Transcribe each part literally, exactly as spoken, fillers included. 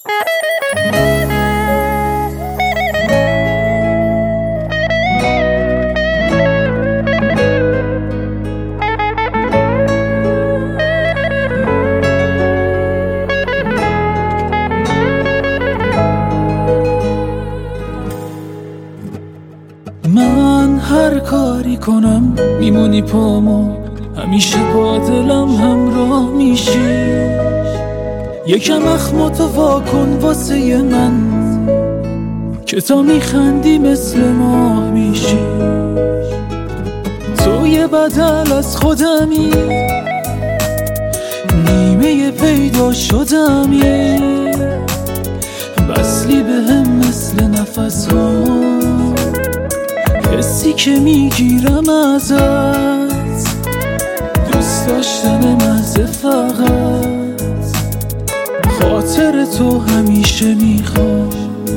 من هر کاری کنم میمونی پامو، همیشه با دلم همراه میشی. یکم اخماتو واکن واسه من که تا میخندی مثل ماه میشی. تو یه بدل از خودمی، نیمه پیدا شدمی، وصلی به هم مثل نفس ها، حسی که میگیرم ازت، دوست داشتن مزه فقط، خاطر تو همیشه میخوام.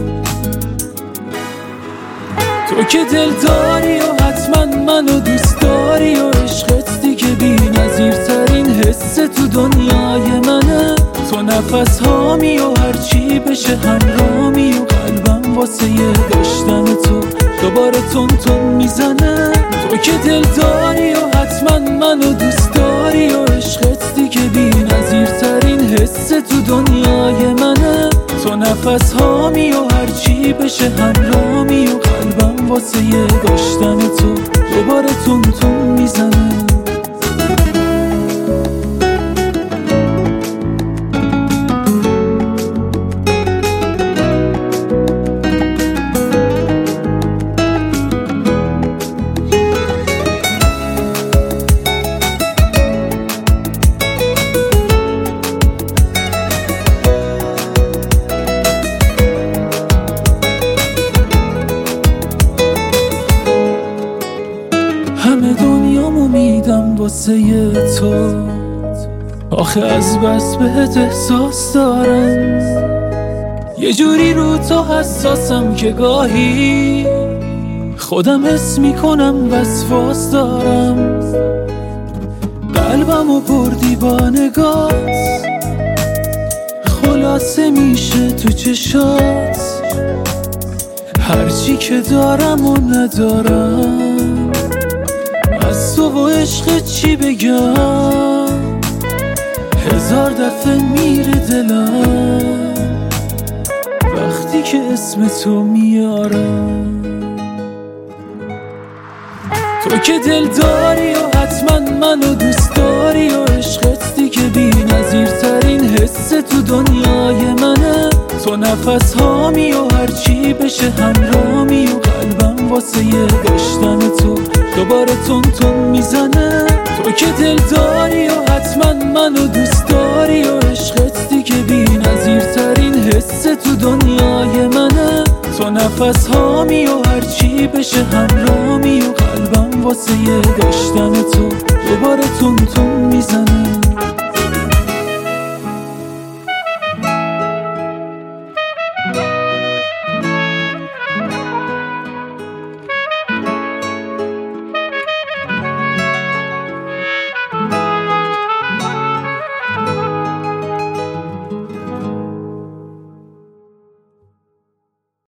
تو که دل داری و حتما منو دوست داری و عشقت دیگه بی نظیر ترین حس تو دنیای منه. تو نفس هامی و هرچی بشه همرامی و قلبم واسه یه داشتن تو دوباره تون تون میزنه. تو که دل داری و حتما منو دوست داری و عشقت دیگه بی نظیر ترین حس تو دنیای منه. تو نفس هامی و هرچی بشه همرامی و قلبم واسه یه داشتن تو دوباره تون تون میزنه. همه دنیامو میدم واسه تو، آخه از بس بهت احساس دارم. یه جوری رو تو حساسم که گاهی خودم حس میکنم وسواس دارم. قلبمو بردی با نگات، خلاصه میشه تو چشات، هرچی که دارم و ندارم. از تو و عشق چی بگم، هزار دفعه میره دلم وقتی که اسم تو میارم. تو که دل داری و حتما منو دوست داری و عشقت دیگه بی نظیر ترین حس تو دنیای منه. تو نفس هامی و هرچی بشه همرامی و قلبم واسه یه داشتن تو دوباره تون تون میزنه. تو که دل داری و حتما منو دوست داری و عشقت دیگه بی نظیر ترین حس تو دنیای منه. تو نفس هامی و هرچی بشه همرامی و قلبم واسه یه داشتن تو دوباره تون تون میزنه.